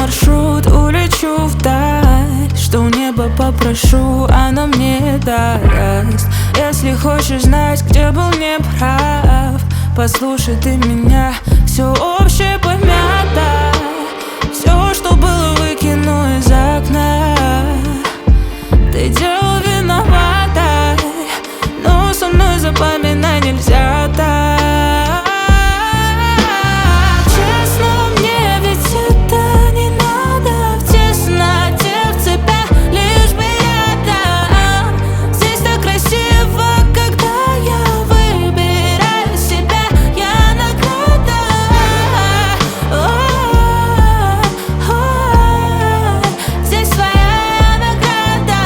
маршрут, улечу вдаль, что у неба попрошу, оно мне даст. Если хочешь знать, где был неправ, послушай ты меня, все общее помято. Все, что было, выкину из окна. Ты дело виновата, но со мной запоминать нельзя так. Честно, мне ведь это не надо. В тесноте, в цепях, лишь бы рядом. Здесь так красиво, когда я выбираю себя, я награда. Здесь своя награда.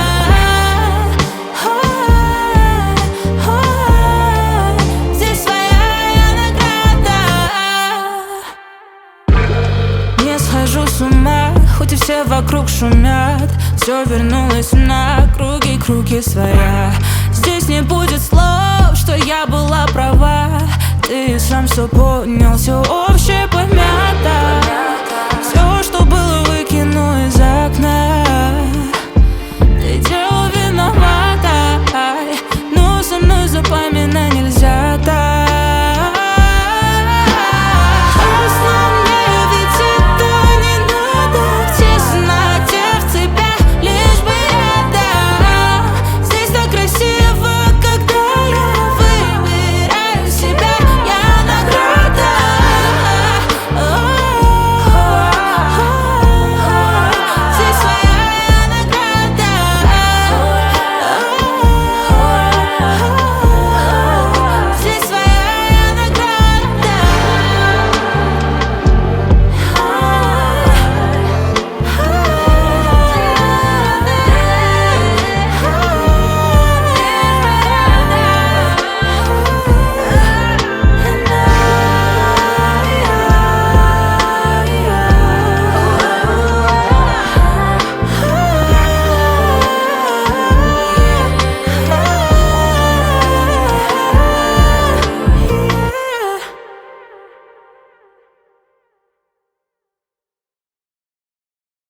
Здесь своя награда. Не схожу с ума, хоть и все вокруг шумят. Все вернулось на круги, круги своя. Здесь не будет слов, что я была права. Ты сам все понял, все общее